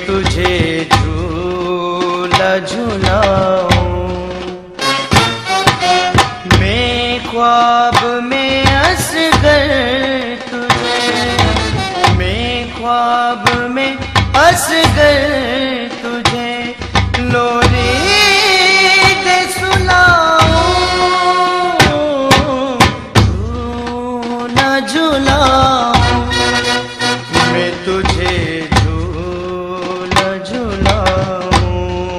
तुझे झूला झूलाऊं। मैं ख्वाब में असगर तुझे, मैं ख्वाब में असगर तुझे लोरी दे सुनाऊं। झूला झूलाऊं, मैं तुझे झूला झूलाऊं।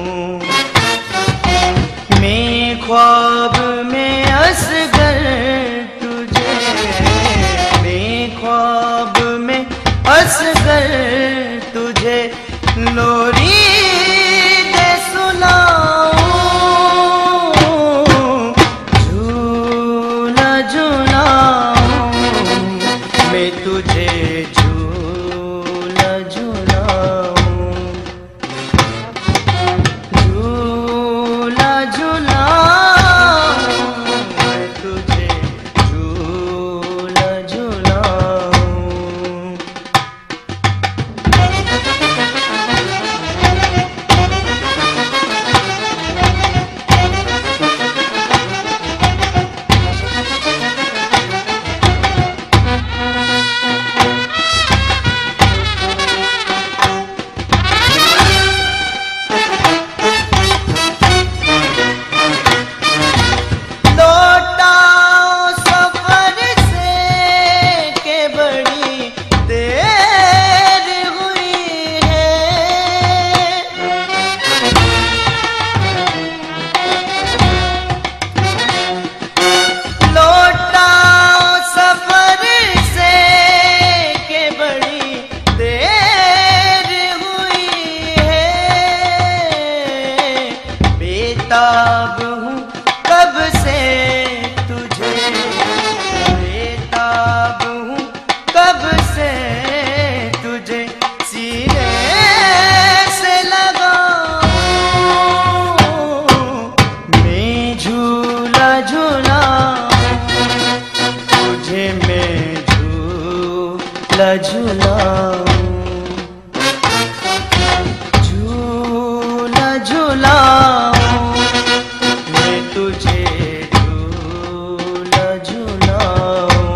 मैं ख्वाब में असगर तुझे, मैं ख्वाब में असगर तुझे लोरी दे सुनाऊं। झूला झूलाऊं, मैं तुझे झूला झूलाऊं। झूला झूलाऊं, मैं तुझे झूला झूलाऊं। बेताब हूँ कब से तुझे, बेताब हूँ कब से तुझे सीने से लगाऊं। मैं झूला झूलाऊं, तुझे मैं झूला झूलाऊं। झूला झूलाऊं, तुझे झूला झूलाऊं।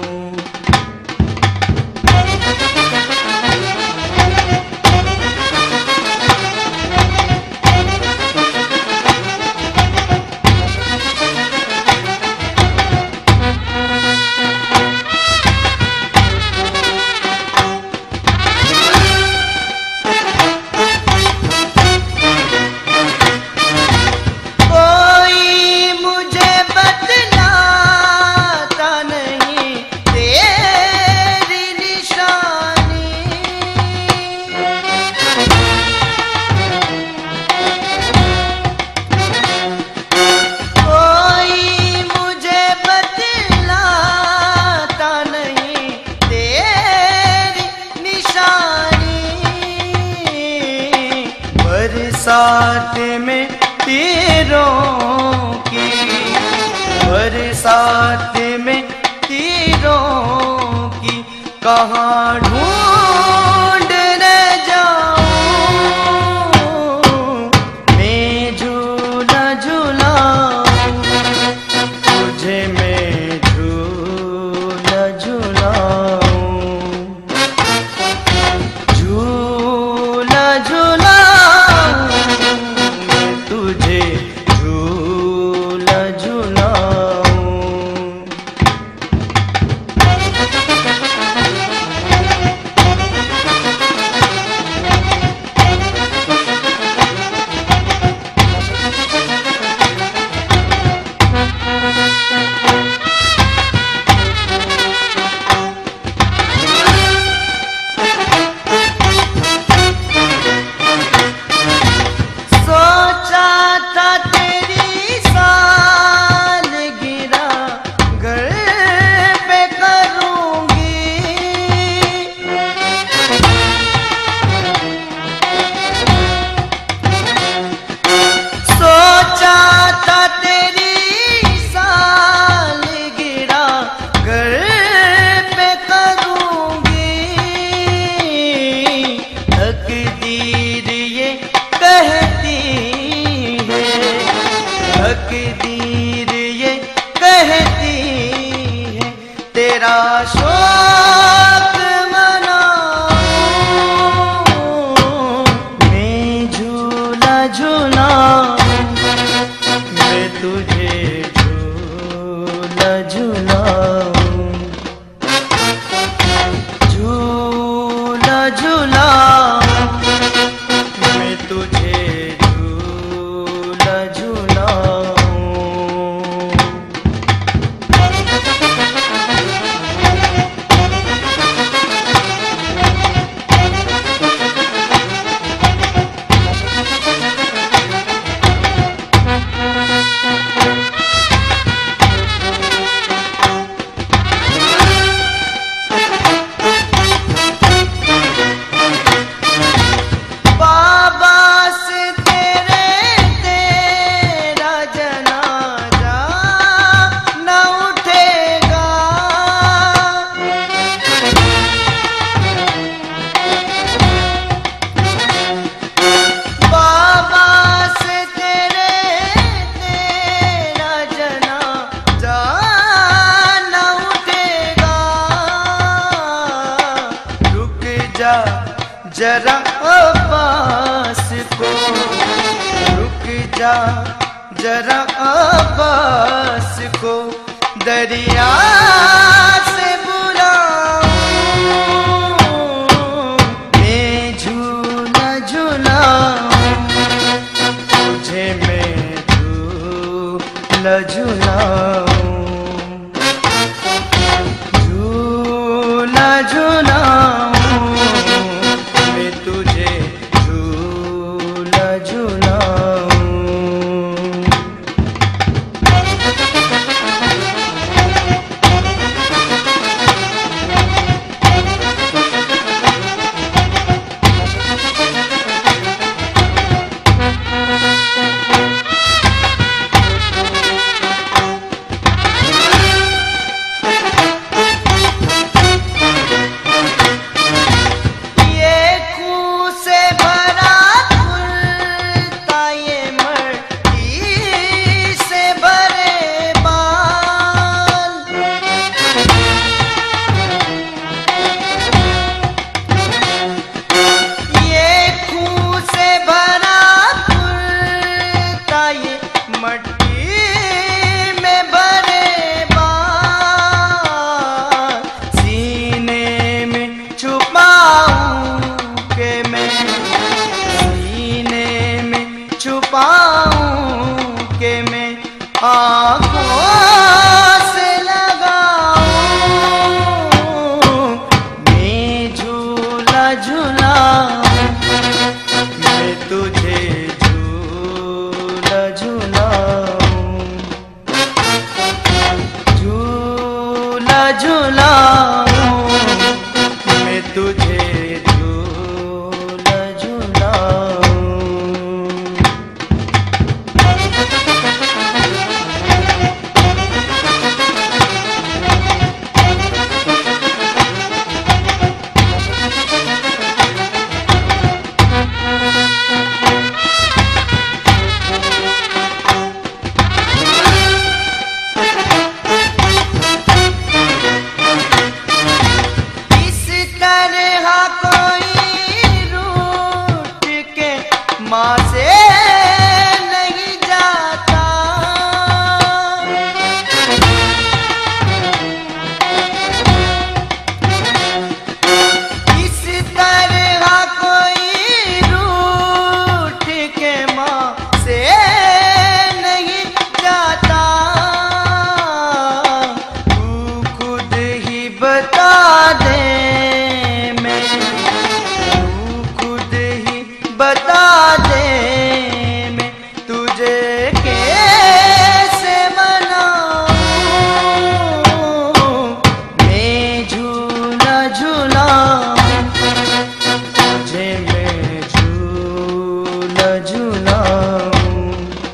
बरसात में तीरों की, बरसात में तीरों की कहाँ ढूंढ न जाऊं। मैं झूला झूलाऊं, तुझे मैं झूला झूलाऊं। झूला झूलाऊं, तुझे झूला झूलाऊं। जा जरा अब्बास को दरिया से बुलाऊं, मैं झूला झूलाऊं तुझे, मैं झूला झूलाऊं, झूला झूलाऊं मैं तुझे, झूला झूलाऊं। आँखों से लगाऊं, मैं झूला झूलाऊं, मैं तुझे झूला झूलाऊं, झूला झूलाऊं मैं तुझे, झूला झूलाऊं। माँ से नहीं जाता, इस तरह कोई रूठ के माँ से नहीं जाता, तू खुद ही बता दे, मैं तू खुद ही बता दे, मैं तुझे कैसे मनाऊं, मैं झूला झूलाऊं तुझे, मैं झूला झूलाऊं,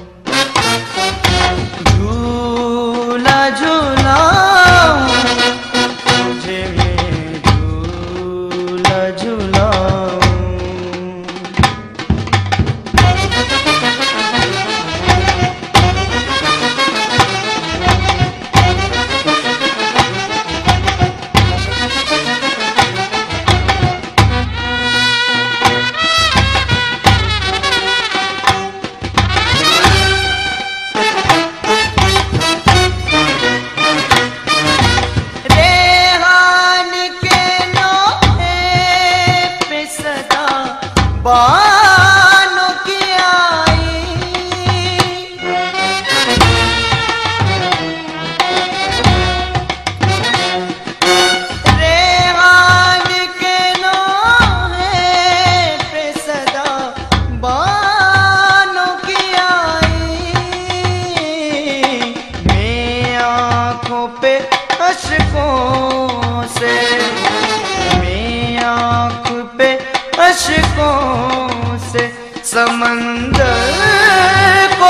झूला झूलाऊं तुझे, मैं झूला झूलाऊं। बानों की आई रेहान के नोहे पे सदा बानों की आई, मैं आँखों पे अश्कों से, मैं आँख पे अश्कों से समंदर को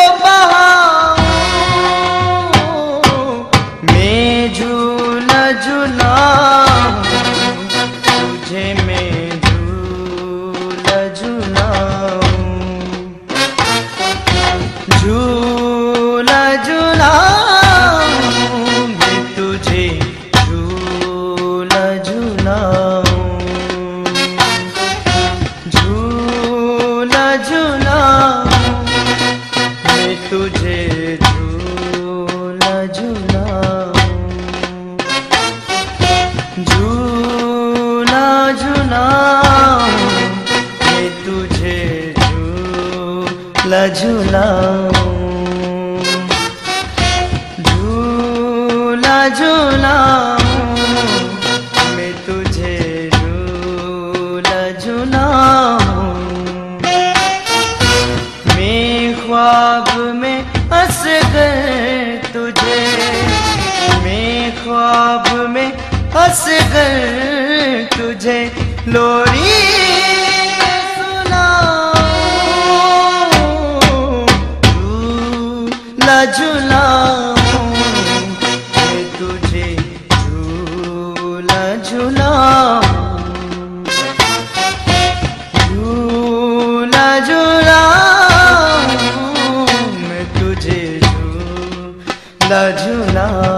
बहाऊं, मैं झूला झूलाऊं तुझे, मैं झूला झूलाऊं, झूला झूलाऊं मैं तुझे, झूला झूलाऊं, झूला झूलाऊं तुझे झूला झूलाऊं, झूला झूलाऊं, मैं तुझे झूला झूलाऊं, झूला झूलाऊं, मैं तुझे झूला झूलाऊं। मैं ख्वाब में हंसकर तुझे, मैं ख्वाब में हंसकर तुझे लोरी सुनाऊं, झूला झूलाऊं, मैं तुझे झूला झूलाऊं, झूला झूलाऊं, मैं तुझे झूला झूलाऊं।